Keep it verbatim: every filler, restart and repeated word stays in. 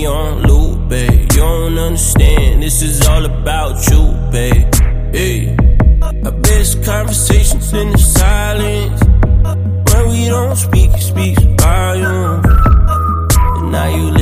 me on loop, babe. You don't understand, this is all about you, babe. Hey, our best conversations in the silence. When we don't speak, it speaks volume. And now you